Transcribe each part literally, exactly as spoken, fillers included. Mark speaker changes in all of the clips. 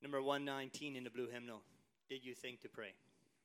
Speaker 1: Number one nineteen in the blue hymnal. Did you think to pray?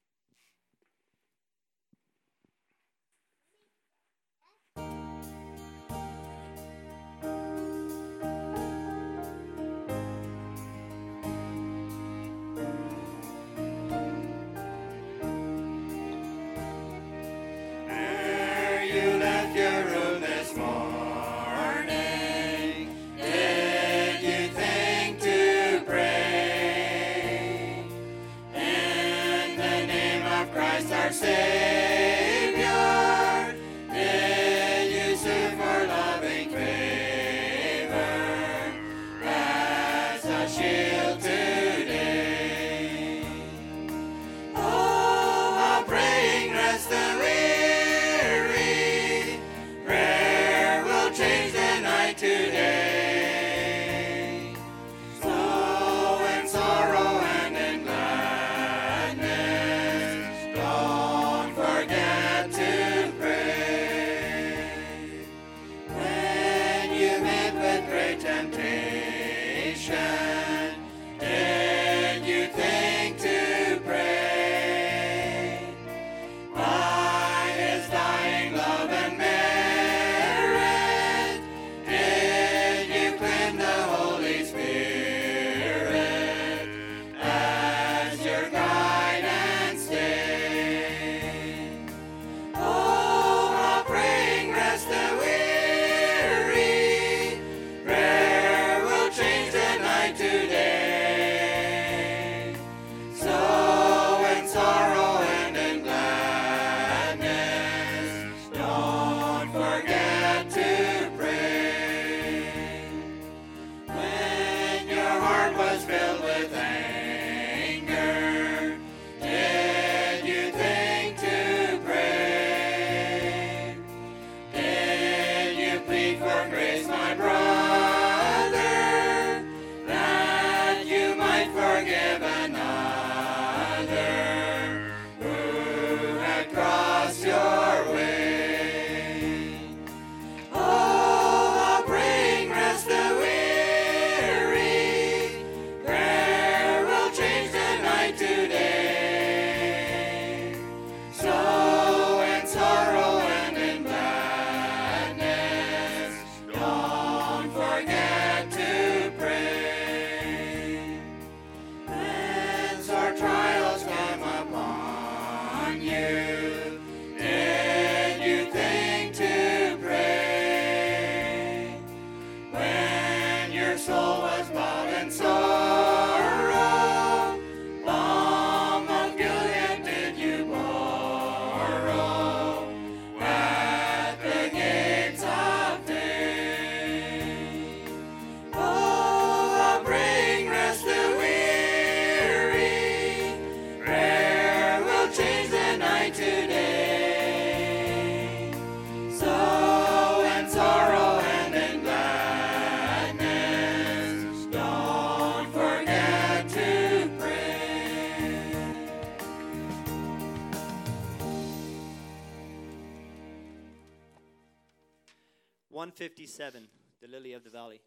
Speaker 1: one fifty-seven, the Lily of the Valley.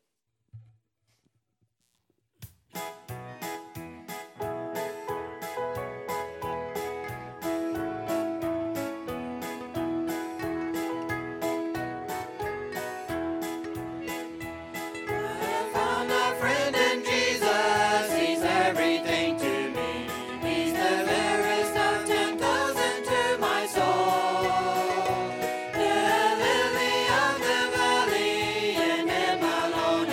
Speaker 2: Alone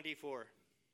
Speaker 1: twenty-four.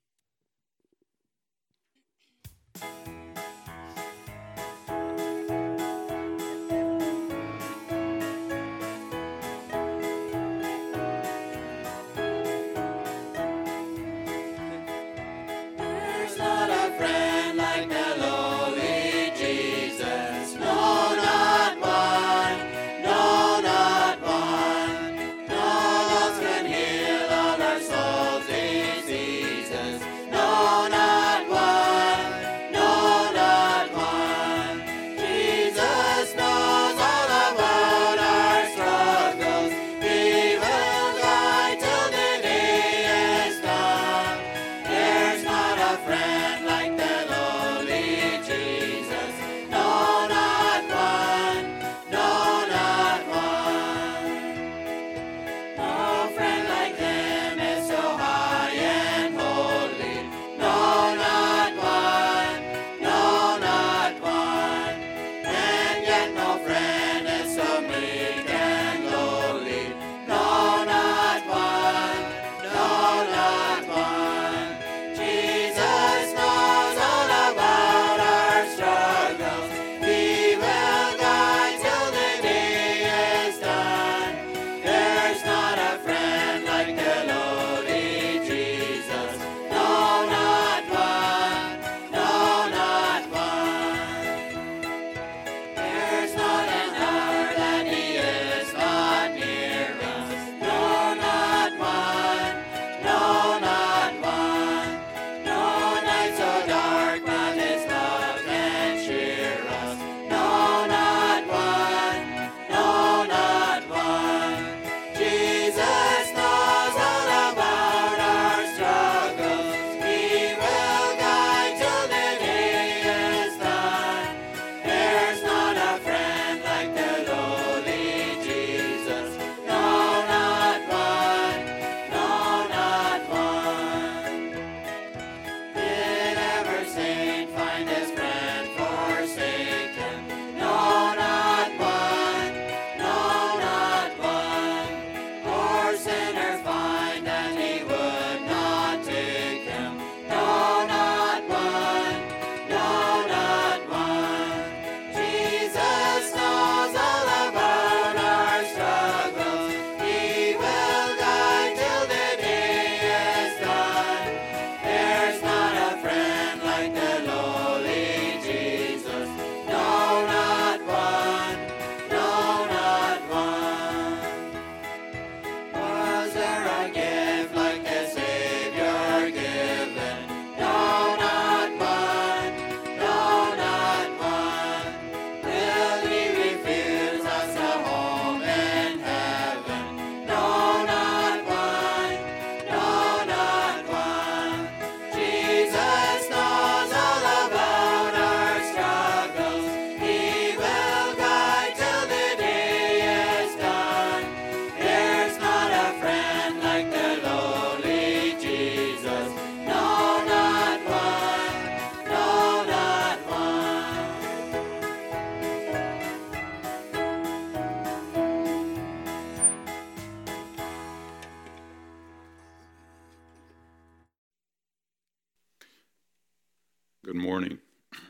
Speaker 2: Good morning.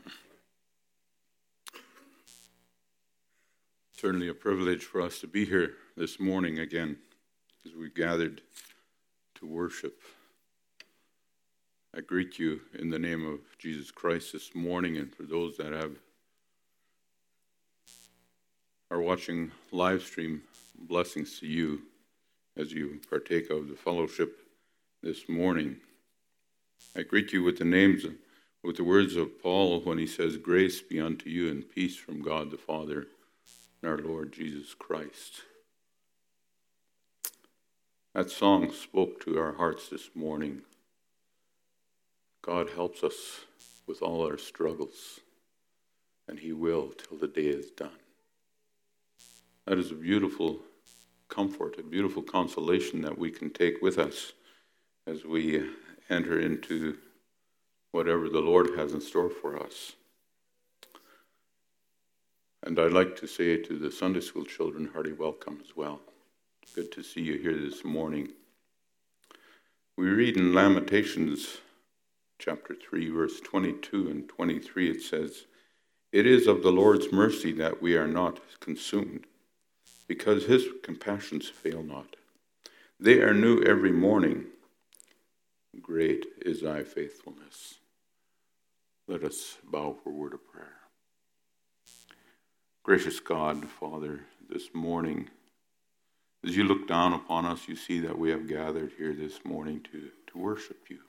Speaker 2: Certainly a privilege for us to be here this morning again as we gathered to worship. I greet you in the name of Jesus Christ this morning, and for those that have are watching live stream, blessings to you as you partake of the fellowship this morning. I greet you with the names of with the words of Paul when he says, "Grace be unto you and peace from God the Father and our Lord Jesus Christ." That song spoke to our hearts this morning. God helps us with all our struggles, and he will till the day is done. That is a beautiful comfort, a beautiful consolation that we can take with us as we enter into whatever the Lord has in store for us. And I'd like to say to the Sunday school children, hearty welcome as well. Good to see you here this morning. We read in Lamentations chapter three, verse twenty-two and twenty-three, it says, "It is of the Lord's mercy that we are not consumed, because his compassions fail not. They are new every morning. Great is thy faithfulness." Let us bow for a word of prayer. Gracious God, Father, this morning, as you look down upon us, you see that we have gathered here this morning to, to worship you,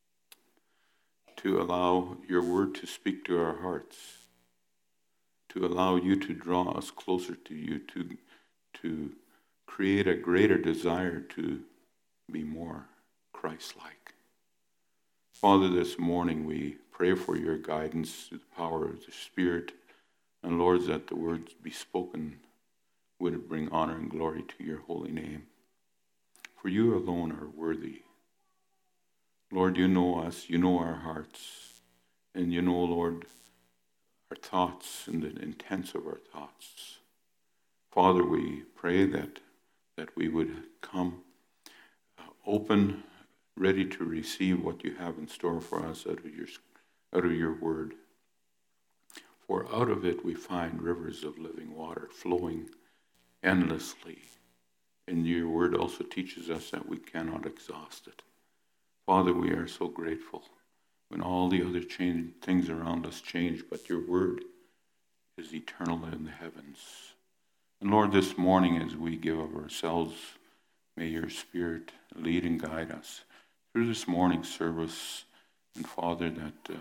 Speaker 2: to allow your word to speak to our hearts, to allow you to draw us closer to you, to, to create a greater desire to be more Christ-like. Father, this morning we pray for your guidance through the power of the Spirit, and Lord, that the words be spoken would it bring honor and glory to your holy name. For you alone are worthy. Lord, you know us, you know our hearts, and you know, Lord, our thoughts and the intents of our thoughts. Father, we pray that, that we would come uh, open, ready to receive what you have in store for us out of your, out of your word. For out of it we find rivers of living water flowing endlessly. And your word also teaches us that we cannot exhaust it. Father, we are so grateful when all the other change, things around us change, but your word is eternal in the heavens. And Lord, this morning as we give of ourselves, may your Spirit lead and guide us through this morning's service. And Father, that, uh,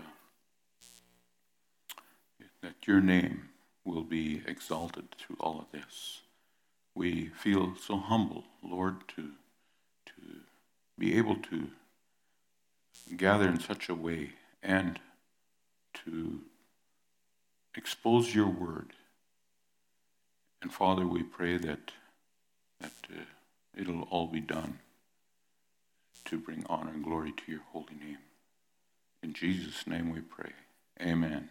Speaker 2: that your name will be exalted through all of this. We feel so humble, Lord, to, to be able to gather in such a way and to expose your word. And Father, we pray that, that uh, it'll all be done to bring honor and glory to your holy name. In Jesus' name we pray. Amen.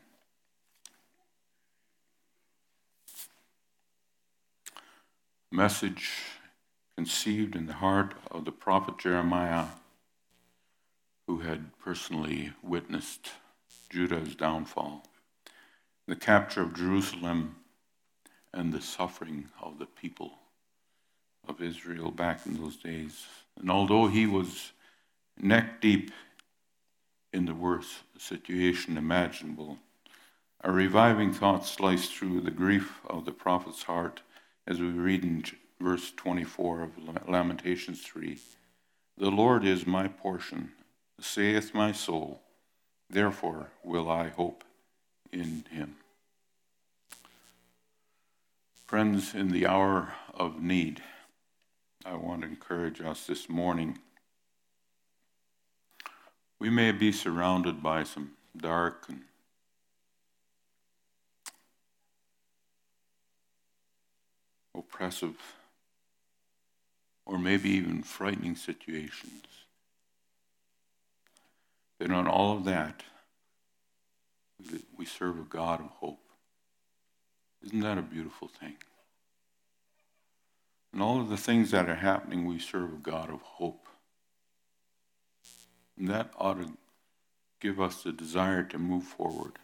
Speaker 2: Message conceived in the heart of the prophet Jeremiah, who had personally witnessed Judah's downfall, the capture of Jerusalem, and the suffering of the people of Israel back in those days. And although he was neck deep in the worst situation imaginable, a reviving thought sliced through the grief of the prophet's heart as we read in verse twenty-four of Lamentations three. "The Lord is my portion, saith my soul, therefore will I hope in him." Friends, in the hour of need, I want to encourage us this morning. We may be surrounded by some dark and oppressive, or maybe even frightening situations. But on all of that, we serve a God of hope. Isn't that a beautiful thing? And all of the things that are happening, we serve a God of hope. And that ought to give us the desire to move forward.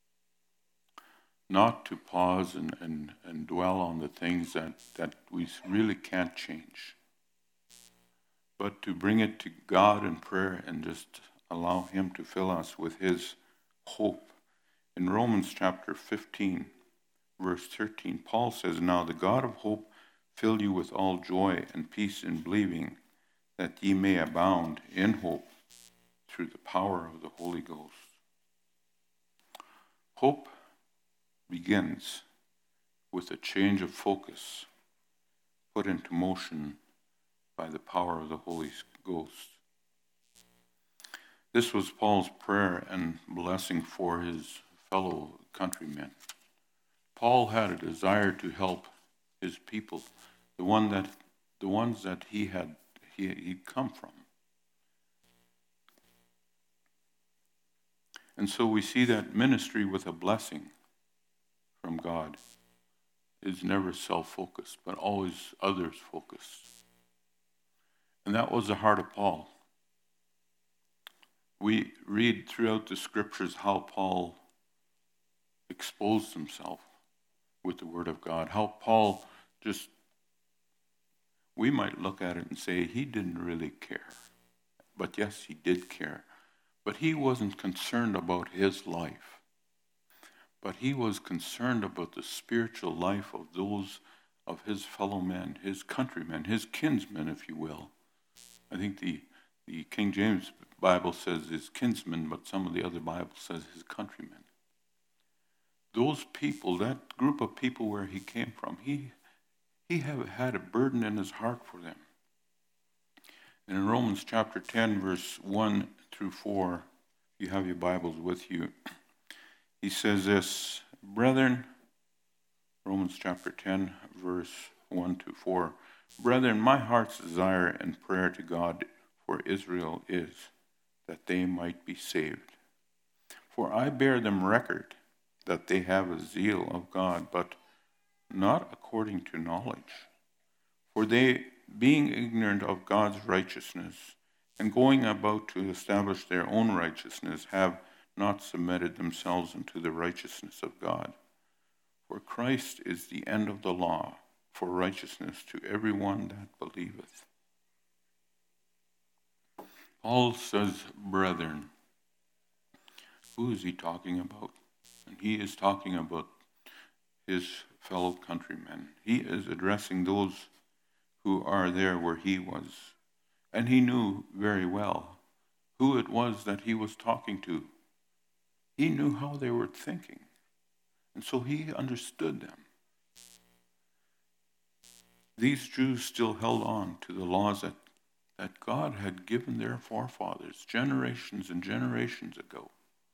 Speaker 2: Not to pause and, and, and dwell on the things that, that we really can't change, but to bring it to God in prayer and just allow him to fill us with his hope. In Romans chapter fifteen, verse thirteen, Paul says, "Now the God of hope fill you with all joy and peace in believing, that ye may abound in hope through the power of the Holy Ghost." Hope begins with a change of focus put into motion by the power of the Holy Ghost. This was Paul's prayer and blessing for his fellow countrymen. Paul had a desire to help his people, the one that the ones that he had he, he'd come from. And so we see that ministry with a blessing from God is never self-focused, but always others-focused. And that was the heart of Paul. we read throughout the scriptures how Paul exposed himself with the Word of God, how Paul just, we might look at it and say he didn't really care. But yes, he did care. But he wasn't concerned about his life. But he was concerned about the spiritual life of those of his fellow men, his countrymen, his kinsmen, if you will. I think the, the King James Bible says his kinsmen, but some of the other Bibles says his countrymen. Those people, that group of people where he came from, he he have, had a burden in his heart for them. And in Romans chapter ten, verse one through four, if you have your Bibles with you, he says this, brethren, Romans chapter ten, verse one to four, brethren, my heart's desire and prayer to God for Israel is that they might be saved. For I bear them record that they have a zeal of God, but not according to knowledge. For they, being ignorant of God's righteousness, and going about to establish their own righteousness, have not submitted themselves unto the righteousness of God. For Christ is the end of the law for righteousness to every one that believeth. Paul says, brethren. Who is he talking about? And he is talking about his fellow countrymen. He is addressing those who are there where he was. And he knew very well who it was that he was talking to. He knew how they were thinking. And so he understood them. These Jews still held on to the laws that, that God had given their forefathers generations and generations ago.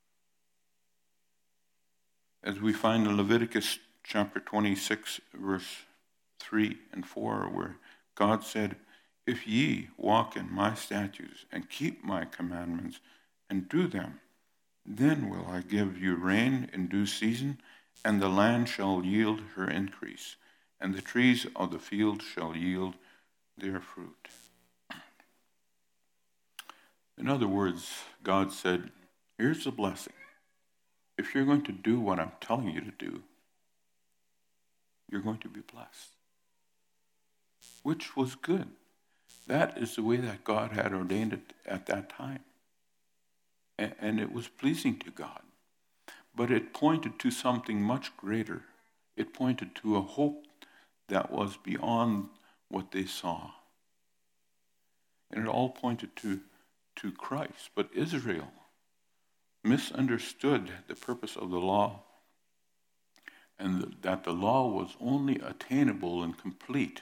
Speaker 2: As we find in Leviticus chapter twenty-six, verse three and four, where God said, if ye walk in my statutes and keep my commandments and do them, then will I give you rain in due season, and the land shall yield her increase, and the trees of the field shall yield their fruit. In other words, God said, here's the blessing. If you're going to do what I'm telling you to do, you're going to be blessed. Which was good. That is the way that God had ordained it at that time. And it was pleasing to God. But it pointed to something much greater. It pointed to a hope that was beyond what they saw. And it all pointed to, to Christ. But Israel misunderstood the purpose of the law, and that the law was only attainable and complete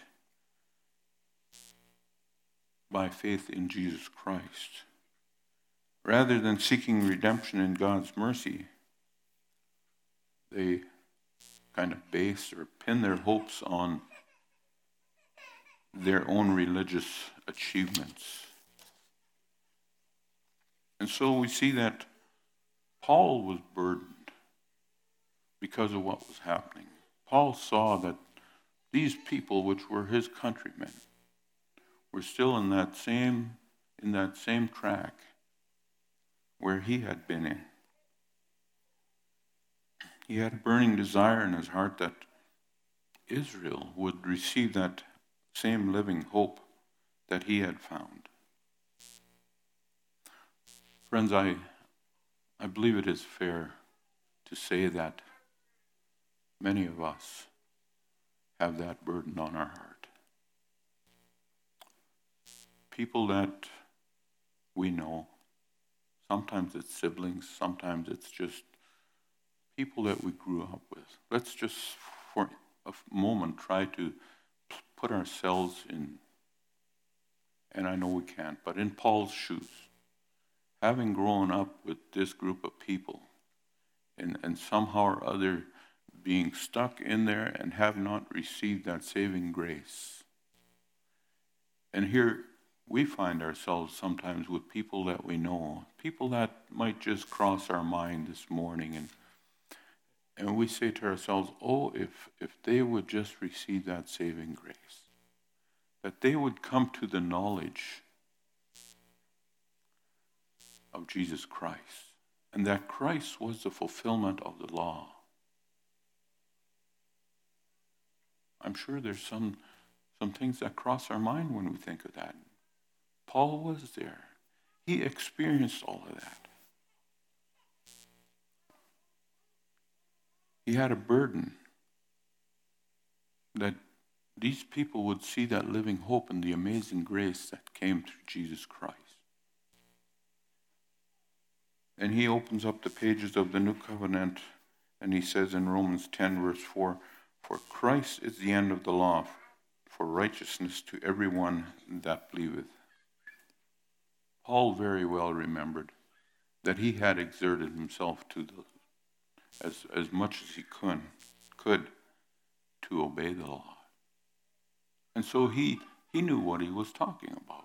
Speaker 2: by faith in Jesus Christ. Rather than seeking redemption in God's mercy, they kind of base or pin their hopes on their own religious achievements. And so we see that Paul was burdened because of what was happening. Paul saw that these people, which were his countrymen, were still in that same in that same track where he had been in. He had a burning desire in his heart that Israel would receive that same living hope that he had found. Friends, I I believe it is fair to say that many of us have that burden on our heart. People that we know, sometimes it's siblings, sometimes it's just people that we grew up with. Let's just for a moment try to put ourselves in, and I know we can't, but in Paul's shoes. Having grown up with this group of people and, and somehow or other being stuck in there and have not received that saving grace. And here we find ourselves sometimes with people that we know, people that might just cross our mind this morning, and and we say to ourselves, oh, if, if they would just receive that saving grace, that they would come to the knowledge of Jesus Christ, and that Christ was the fulfillment of the law. I'm sure there's some, some things that cross our mind when we think of that. Paul was there. He experienced all of that. He had a burden that these people would see that living hope and the amazing grace that came through Jesus Christ. And he opens up the pages of the New Covenant, and he says in Romans ten, verse four, "For Christ is the end of the law, for righteousness to everyone that believeth." Paul very well remembered that he had exerted himself to the, as, as much as he could, could to obey the law. And so he, he knew what he was talking about.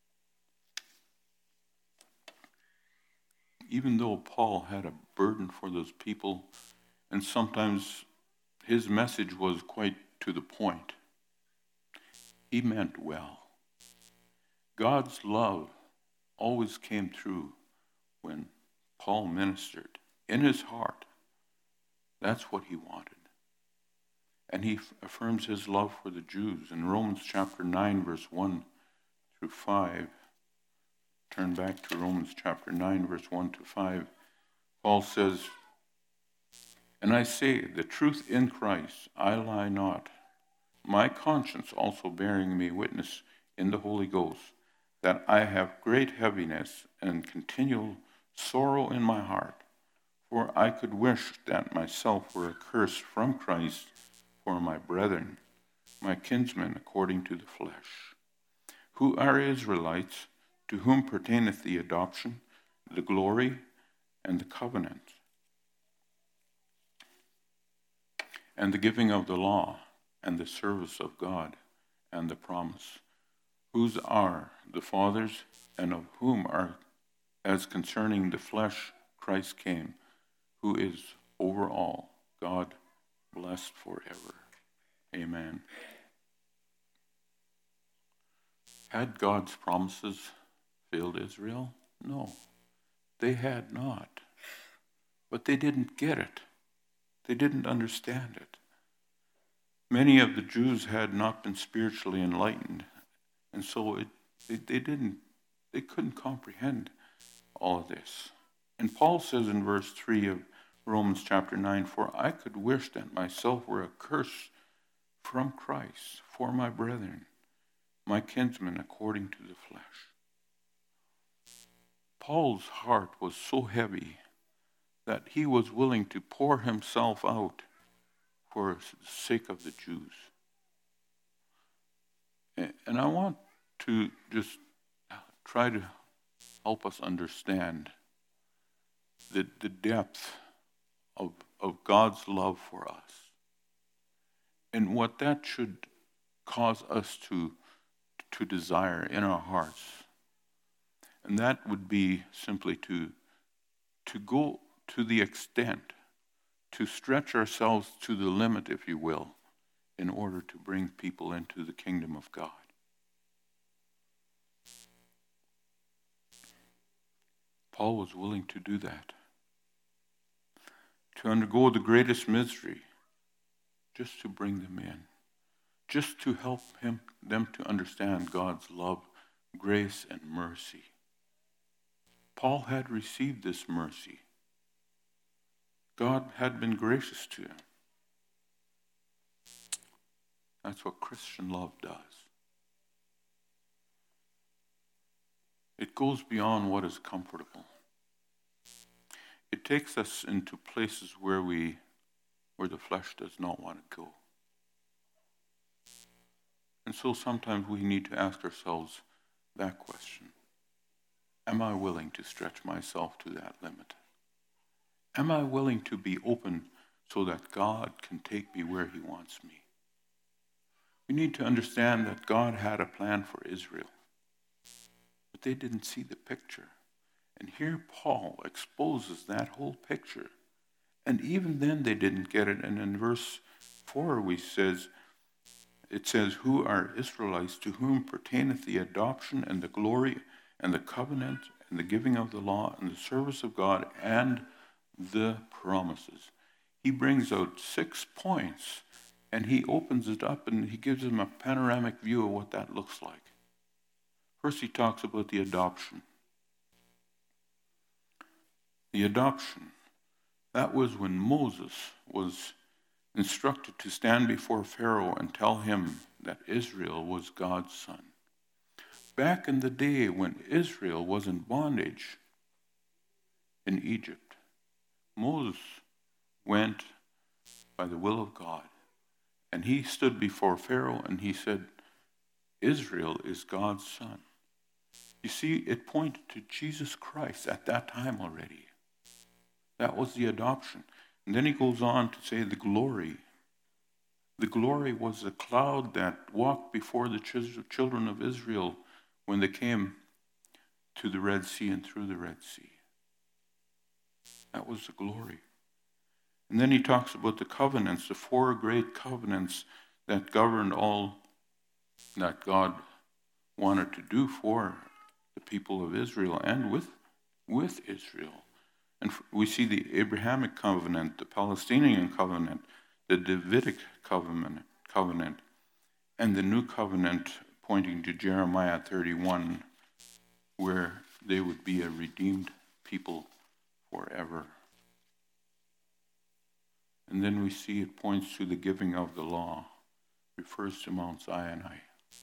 Speaker 2: Even though Paul had a burden for those people, and sometimes his message was quite to the point, he meant well. God's love always came through when Paul ministered in his heart. That's what he wanted. And he affirms his love for the Jews in Romans chapter nine, verse one through five. Turn back to Romans chapter nine, verse one to five. Paul says, "And I say the truth in Christ, I lie not, my conscience also bearing me witness in the Holy Ghost, that I have great heaviness and continual sorrow in my heart. For I could wish that myself were accursed from Christ for my brethren, my kinsmen according to the flesh, who are Israelites, to whom pertaineth the adoption, the glory, and the covenant, and the giving of the law, and the service of God, and the promise, whose are the fathers, and of whom are, as concerning the flesh, Christ came, who is over all, God blessed forever. Amen." Had God's promises failed Israel? No, they had not. But they didn't get it. They didn't understand it. Many of the Jews had not been spiritually enlightened, and so it, they, they didn't, they couldn't comprehend all of this. And Paul says in verse three of Romans chapter nine, "For I could wish that myself were accursed from Christ for my brethren, my kinsmen according to the flesh." Paul's heart was so heavy that he was willing to pour himself out for the sake of the Jews. And I want to just try to help us understand the, the depth of, of God's love for us and what that should cause us to, to desire in our hearts. And that would be simply to, to go to the extent, to stretch ourselves to the limit, if you will, in order to bring people into the kingdom of God. Paul was willing to do that, to undergo the greatest misery, just to bring them in, just to help him, them to understand God's love, grace, and mercy. Paul had received this mercy. God had been gracious to him. That's what Christian love does. It goes beyond what is comfortable. It takes us into places where we, where the flesh does not want to go. And so sometimes we need to ask ourselves that question. Am I willing to stretch myself to that limit? Am I willing to be open so that God can take me where he wants me? We need to understand that God had a plan for Israel, but they didn't see the picture. And here Paul exposes that whole picture. And even then they didn't get it. And in verse four we says, it says, "Who are Israelites, to whom pertaineth the adoption and the glory and the covenant and the giving of the law and the service of God and the promises. He brings out six points, and he opens it up, and he gives them a panoramic view of what that looks like. First, he talks about the adoption. The adoption, that was when Moses was instructed to stand before Pharaoh and tell him that Israel was God's son. Back in the day when Israel was in bondage in Egypt, Moses went by the will of God, and he stood before Pharaoh and he said, Israel is God's son. You see, it pointed to Jesus Christ at that time already. That was the adoption. And then he goes on to say the glory. The glory was the cloud that walked before the children of Israel when they came to the Red Sea and through the Red Sea. That was the glory. And then he talks about the covenants, the four great covenants that governed all that God wanted to do for the people of Israel and with, with Israel. And we see the Abrahamic covenant, the Palestinian covenant, the Davidic covenant, covenant, and the new covenant pointing to Jeremiah thirty-one, where they would be a redeemed people forever. And then we see it points to the giving of the law, refers to Mount Sinai.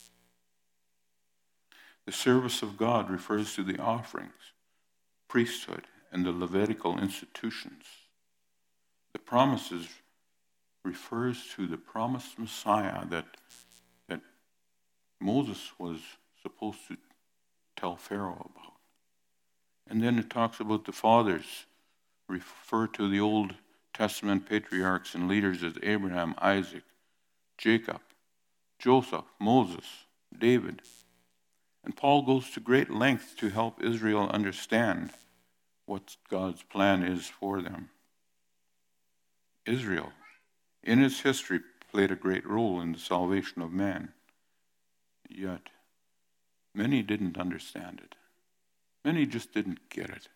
Speaker 2: The service of God refers to the offerings, priesthood, and the Levitical institutions. The promises refers to the promised Messiah that, that Moses was supposed to tell Pharaoh about. And then it talks about the fathers, refer to the Old Testament patriarchs and leaders as Abraham, Isaac, Jacob, Joseph, Moses, David. And Paul goes to great lengths to help Israel understand what God's plan is for them. Israel, in its history, played a great role in the salvation of man. Yet, many didn't understand it. Many just didn't get it.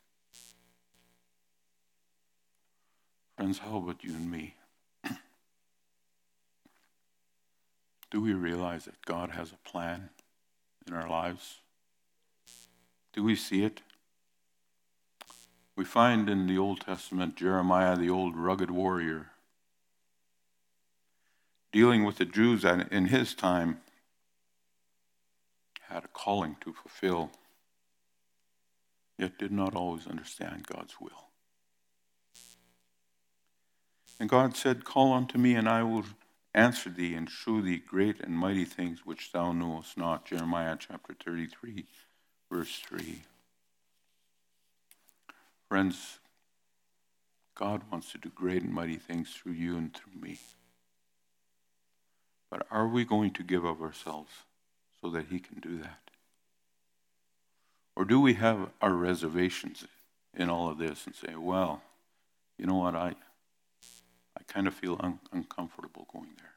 Speaker 2: Friends, how about you and me? Do we realize that God has a plan in our lives? Do we see it? We find in the Old Testament Jeremiah, the old rugged warrior, dealing with the Jews that in his time had a calling to fulfill, yet did not always understand God's will. And God said, call unto me, and I will answer thee, and shew thee great and mighty things which thou knowest not. Jeremiah chapter thirty-three, verse three. Friends, God wants to do great and mighty things through you and through me. But are we going to give of ourselves so that he can do that? Or do we have our reservations in all of this and say, well, you know what, I I kind of feel un- uncomfortable going there.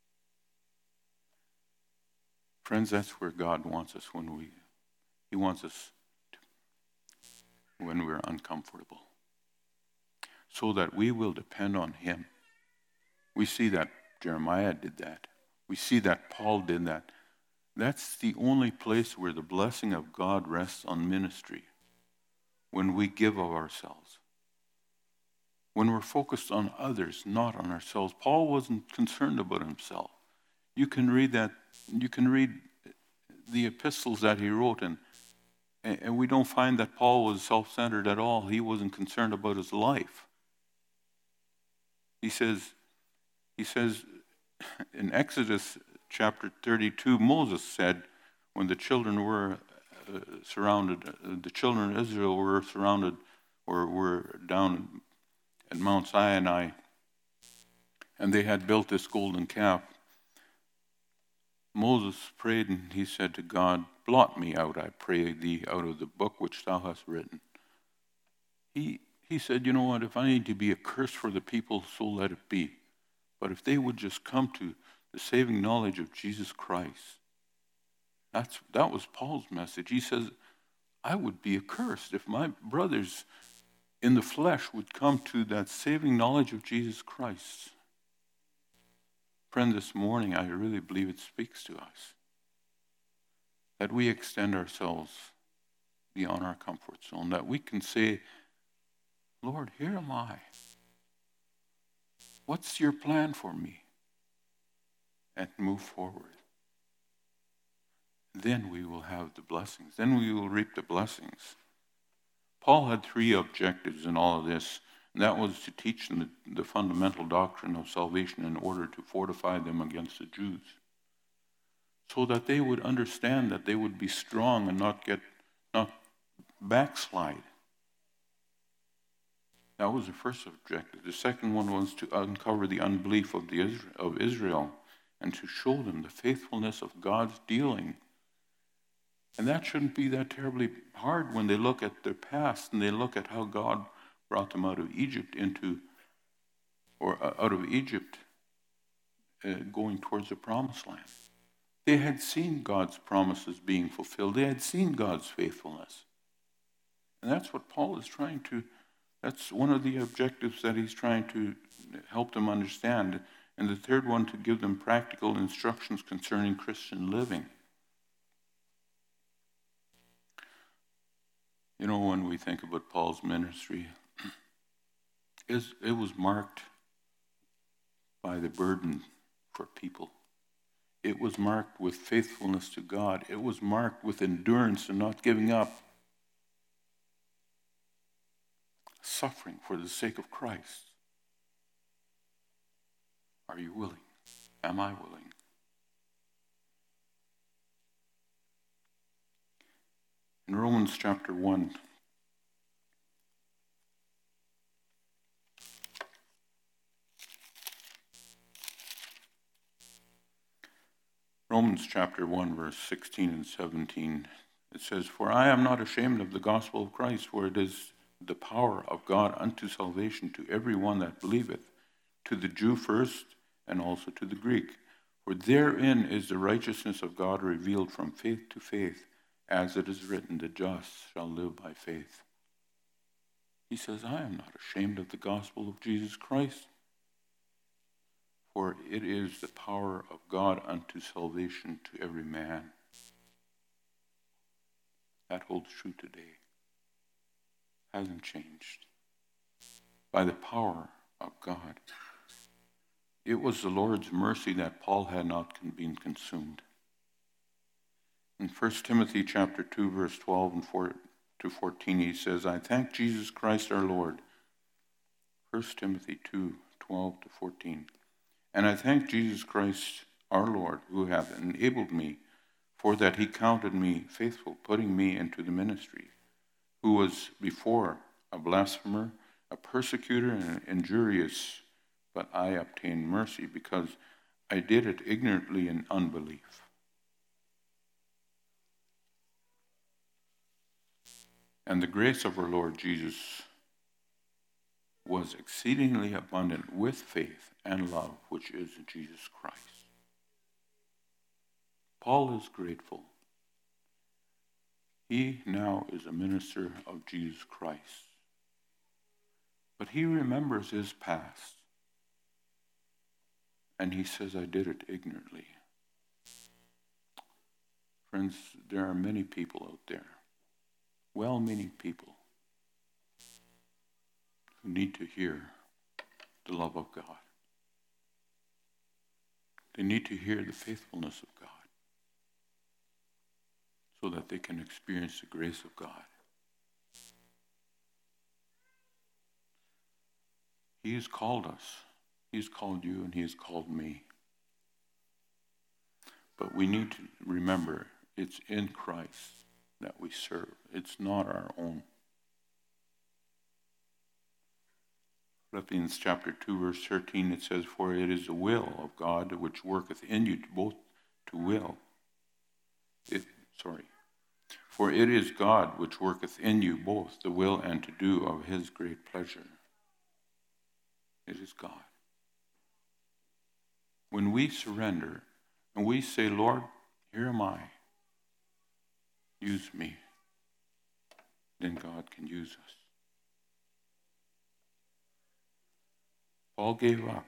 Speaker 2: Friends, that's where God wants us when we, he wants us to, when we're uncomfortable, so that we will depend on him. We see that Jeremiah did that. We see that Paul did that. That's the only place where the blessing of God rests on ministry, when we give of ourselves. When we're focused on others, not on ourselves. Paul wasn't concerned about himself. You can read that, you can read the epistles that he wrote, and, and we don't find that Paul was self-centered at all. He wasn't concerned about his life. He says, he says in Exodus chapter thirty-two, Moses said, when the children were uh, surrounded, uh, the children of Israel were surrounded, or were down at Mount Sinai, and they had built this golden calf. Moses prayed, and he said to God, blot me out, I pray thee, out of the book which thou hast written. He, he said, you know what, if I need to be a curse for the people, so let it be. But if they would just come to the saving knowledge of Jesus Christ, that's, that was Paul's message. He says, I would be accursed if my brothers in the flesh would come to that saving knowledge of Jesus Christ. Friend, this morning, I really believe it speaks to us that we extend ourselves beyond our comfort zone, that we can say, Lord, here am I. What's your plan for me? And move forward. Then we will have the blessings. Then we will reap the blessings. Paul had three objectives in all of this, and that was to teach them the, the fundamental doctrine of salvation in order to fortify them against the Jews, so that they would understand that they would be strong and not get not backslide. That was the first objective. The second one was to uncover the unbelief of the of Israel and to show them the faithfulness of God's dealing. And that shouldn't be that terribly hard when they look at their past and they look at how God brought them out of Egypt into, or out of Egypt, uh, going towards the promised land. They had seen God's promises being fulfilled. They had seen God's faithfulness. And that's what Paul is trying to, that's one of the objectives that he's trying to help them understand. And the third one, to give them practical instructions concerning Christian living. You know, when we think about Paul's ministry, it was marked by the burden for people. It was marked with faithfulness to God. It was marked with endurance and not giving up. Suffering for the sake of Christ. Are you willing? Am I willing? In Romans chapter one, Romans chapter one, verse sixteen and seventeen, it says, For I am not ashamed of the gospel of Christ, for it is the power of God unto salvation to every one that believeth, to the Jew first, and also to the Greek. For therein is the righteousness of God revealed from faith to faith, as it is written, the just shall live by faith. He says, I am not ashamed of the gospel of Jesus Christ, for it is the power of God unto salvation to every man. That holds true today. Hasn't changed. By the power of God. It was the Lord's mercy that Paul had not been consumed. In First Timothy chapter two, verse twelve and four to fourteen, he says, I thank Jesus Christ our Lord. First Timothy two, twelve to fourteen. And I thank Jesus Christ our Lord, who hath enabled me, for that he counted me faithful, putting me into the ministry, who was before a blasphemer, a persecutor, and injurious, but I obtained mercy, because I did it ignorantly in unbelief. And the grace of our Lord Jesus was exceedingly abundant with faith and love, which is in Jesus Christ. Paul is grateful. He now is a minister of Jesus Christ. But he remembers his past. And he says, I did it ignorantly. Friends, there are many people out there, well-meaning people, who need to hear the love of God. They need to hear the faithfulness of God so that they can experience the grace of God. He has called us. He has called you and he has called me. But we need to remember it's in Christ that we serve. It's not our own. Philippians chapter two, verse thirteen, it says, For it is the will of God which worketh in you to both to will. It, sorry. For it is God which worketh in you both the will and to do of his great pleasure. It is God. When we surrender and we say, Lord, here am I. Use me. then God can use us. Paul gave up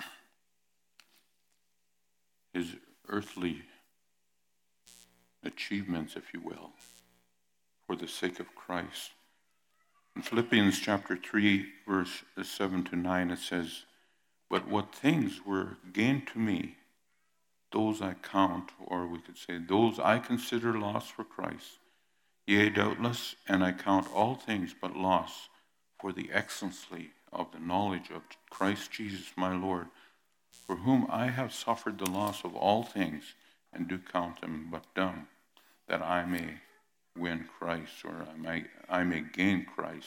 Speaker 2: his earthly achievements, if you will, for the sake of Christ. In Philippians chapter three, verse seven to nine, it says, "But what things were gained to me, those I count," or we could say, "those I consider loss for Christ. Yea, doubtless, and I count all things but loss for the excellency of the knowledge of Christ Jesus my Lord, for whom I have suffered the loss of all things, and do count them but dung, that I may win Christ," or I may, I may gain Christ.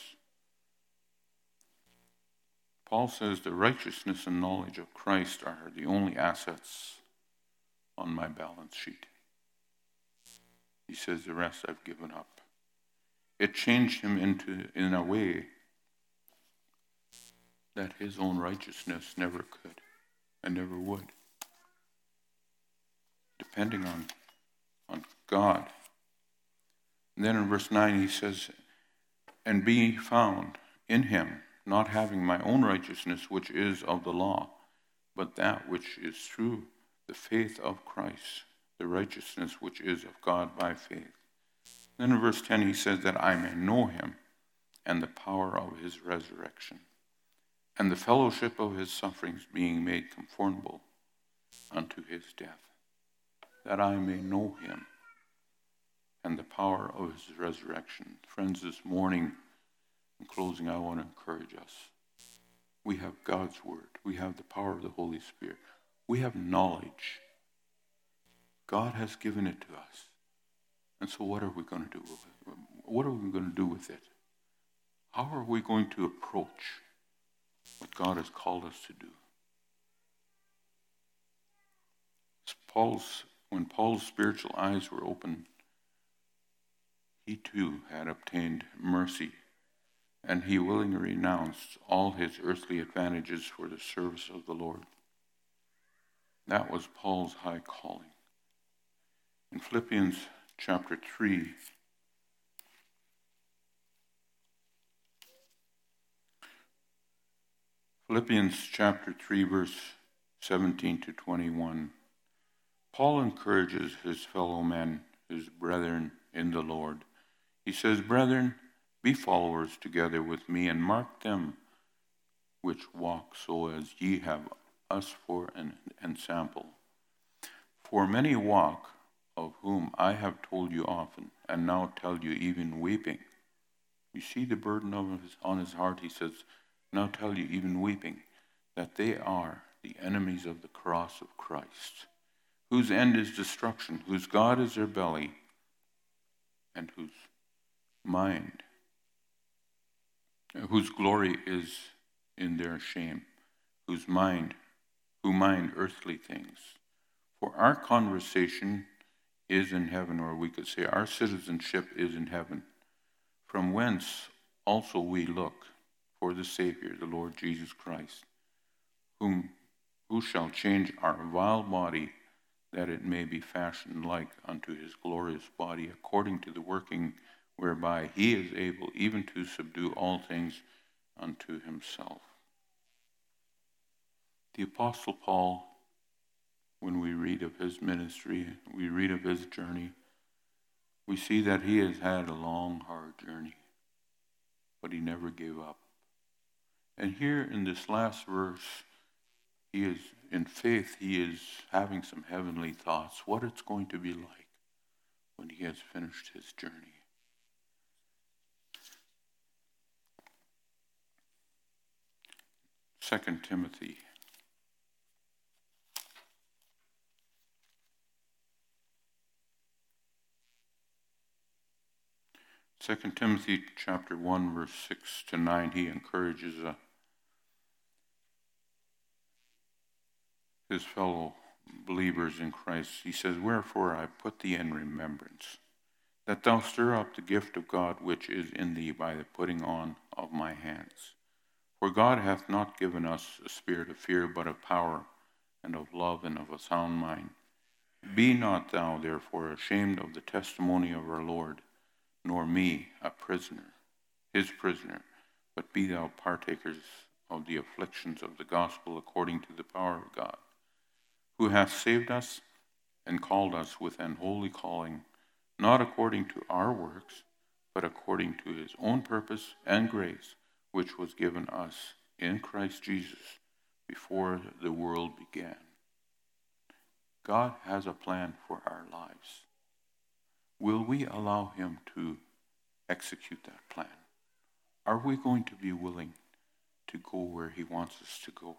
Speaker 2: Paul says the righteousness and knowledge of Christ are the only assets on my balance sheet. He says the rest I've given up. It changed him into, in a way that his own righteousness never could and never would. Depending on, on God. And then in verse nine he says, "And be found in him, not having my own righteousness, which is of the law, but that which is through the faith of Christ, the righteousness which is of God by faith." Then in verse ten he says, "That I may know him and the power of his resurrection, and the fellowship of his sufferings, being made conformable unto his death, that I may know him and the power of his resurrection." Friends, this morning, in closing, I want to encourage us. We have God's word. We have the power of the Holy Spirit. We have knowledge. God has given it to us. And so what are we going to do with it? What are we going to do with it? How are we going to approach what God has called us to do? Paul's, when Paul's spiritual eyes were opened, he too had obtained mercy, and he willingly renounced all his earthly advantages for the service of the Lord. That was Paul's high calling. In Philippians chapter three, Philippians chapter three, verse seventeen to twenty-one, Paul encourages his fellow men, his brethren in the Lord. He says, "Brethren, be followers together with me, and mark them which walk so as ye have us for an ensample. For many walk, of whom I have told you often, and now tell you even weeping." You see the burden of his, on his heart. He says, "Now tell you even weeping, that they are the enemies of the cross of Christ, whose end is destruction, whose God is their belly, and whose mind, whose glory is in their shame, whose mind, who mind earthly things. For our conversation is in heaven," or we could say our citizenship is in heaven, "from whence also we look for the Savior, the Lord Jesus Christ, whom who shall change our vile body, that it may be fashioned like unto his glorious body, according to the working whereby he is able even to subdue all things unto himself." The Apostle Paul, when we read of his ministry, we read of his journey, we see that he has had a long, hard journey, but he never gave up. And here in this last verse, he is, in faith, he is having some heavenly thoughts, what it's going to be like when he has finished his journey. Second Timothy. Second Timothy chapter one, verse six to nine, he encourages uh, his fellow believers in Christ. He says, "Wherefore I put thee in remembrance, that thou stir up the gift of God which is in thee by the putting on of my hands. For God hath not given us a spirit of fear, but of power, and of love, and of a sound mind. Be not thou therefore ashamed of the testimony of our Lord, nor me, a prisoner, his prisoner, but be thou partakers of the afflictions of the gospel according to the power of God, who hath saved us and called us with an holy calling, not according to our works, but according to his own purpose and grace, which was given us in Christ Jesus before the world began. God has a plan for our lives. Will we allow him to execute that plan? Are we going to be willing to go where he wants us to go?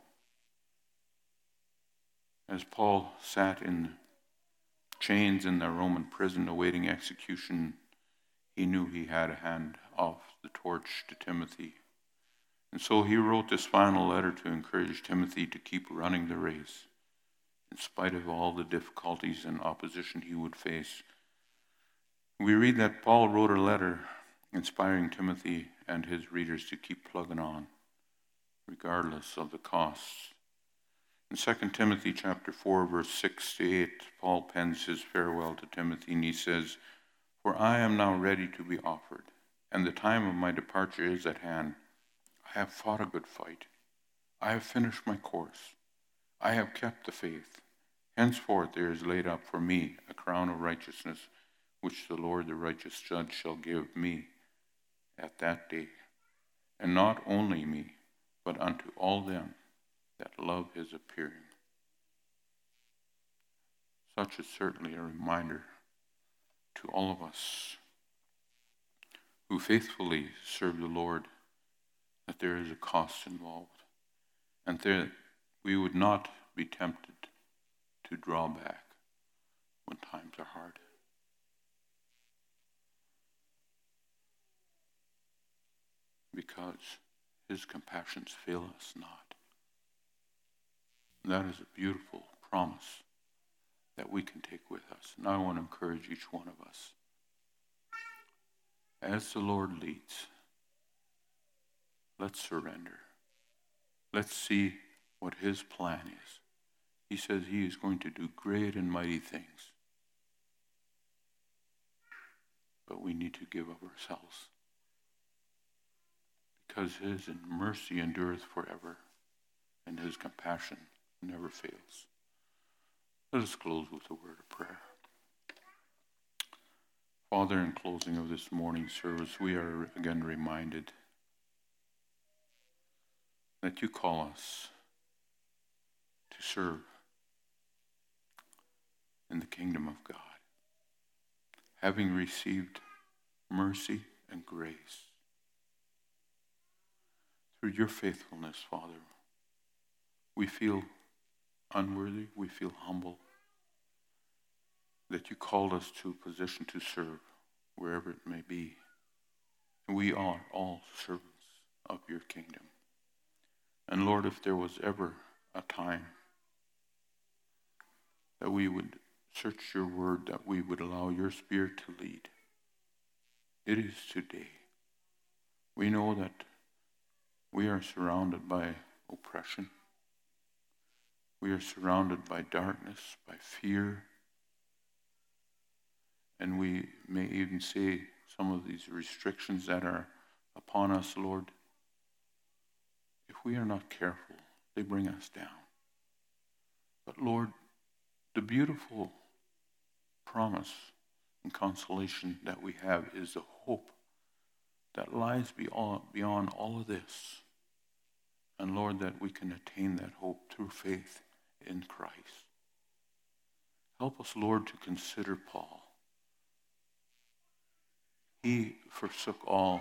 Speaker 2: As Paul sat in chains in the Roman prison awaiting execution, he knew he had to hand off the torch to Timothy. And so he wrote this final letter to encourage Timothy to keep running the race, in spite of all the difficulties and opposition he would face. We read that Paul wrote a letter inspiring Timothy and his readers to keep plugging on, regardless of the costs. In Second Timothy chapter four, verse six to eight, Paul pens his farewell to Timothy, and he says, "For I am now ready to be offered, and the time of my departure is at hand. I have fought a good fight. I have finished my course. I have kept the faith. Henceforth there is laid up for me a crown of righteousness, which the Lord the righteous judge shall give me at that day, and not only me, but unto all them that love his appearing." Such is certainly a reminder to all of us who faithfully serve the Lord that there is a cost involved, and that we would not be tempted to draw back when times are hard. Because his compassions fail us not. That is a beautiful promise that we can take with us. And I want to encourage each one of us. As the Lord leads, let's surrender. Let's see what his plan is. He says he is going to do great and mighty things. But we need to give of ourselves. Because his mercy endureth forever, and his compassion never fails. Let us close with a word of prayer. Father, in closing of this morning's service, we are again reminded that you call us to serve in the kingdom of God, having received mercy and grace. Through your faithfulness, Father, we feel unworthy, we feel humble, that you called us to a position to serve wherever it may be. We are all servants of your kingdom. And Lord, if there was ever a time that we would search your word, that we would allow your Spirit to lead, it is today. We know that we are surrounded by oppression. We are surrounded by darkness, by fear. And we may even see some of these restrictions that are upon us, Lord. If we are not careful, they bring us down. But Lord, the beautiful promise and consolation that we have is the hope that lies beyond, beyond all of this. And Lord, that we can attain that hope through faith in Christ. Help us, Lord, to consider Paul. He forsook all.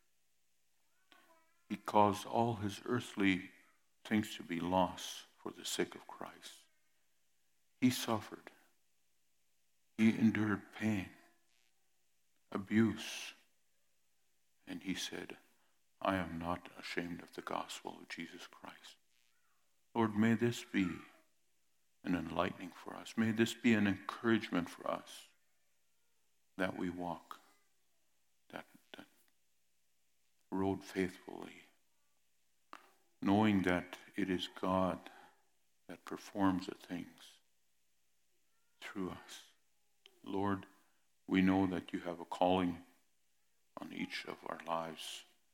Speaker 2: He caused all his earthly things to be lost for the sake of Christ. He suffered. He endured pain, abuse, and he said, "I am not ashamed of the gospel of Jesus Christ." Lord, may this be an enlightening for us. May this be an encouragement for us that we walk that, that road faithfully, knowing that it is God that performs the things through us. Lord, we know that you have a calling on each of our lives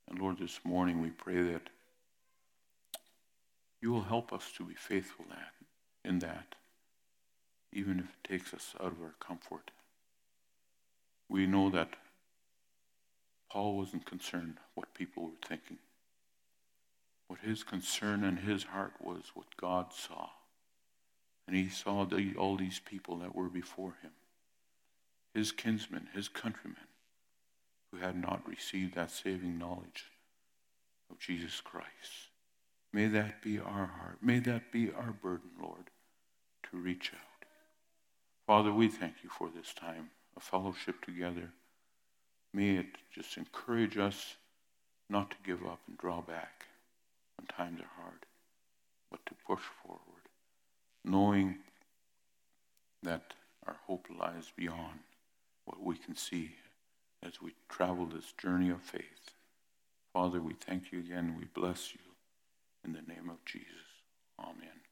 Speaker 2: And Lord, this morning we pray that you will help us to be faithful in that, even if it takes us out of our comfort. We know that Paul wasn't concerned what people were thinking. What his concern and his heart was what God saw. And he saw the, all these people that were before him, his kinsmen, his countrymen, who had not received that saving knowledge of Jesus Christ. May that be our heart. May that be our burden, Lord, to reach out. Father, we thank you for this time of fellowship together. May it just encourage us not to give up and draw back when times are hard, but to push forward, knowing that our hope lies beyond what we can see as we travel this journey of faith. Father, we thank you again. We bless you in the name of Jesus. Amen.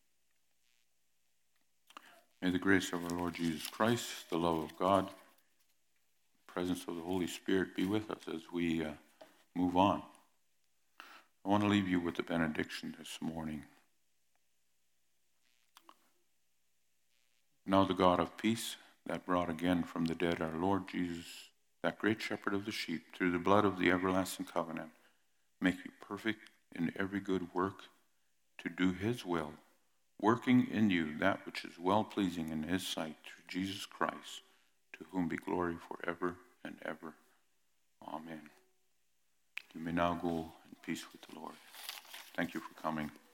Speaker 2: May the grace of our Lord Jesus Christ, the love of God, the presence of the Holy Spirit be with us as we uh, move on. I want to leave you with the benediction this morning. Now the God of peace, that brought again from the dead our Lord Jesus, that great shepherd of the sheep, through the blood of the everlasting covenant, make you perfect in every good work to do his will, working in you that which is well-pleasing in his sight through Jesus Christ, to whom be glory forever and ever. Amen. You may now go in peace with the Lord. Thank you for coming.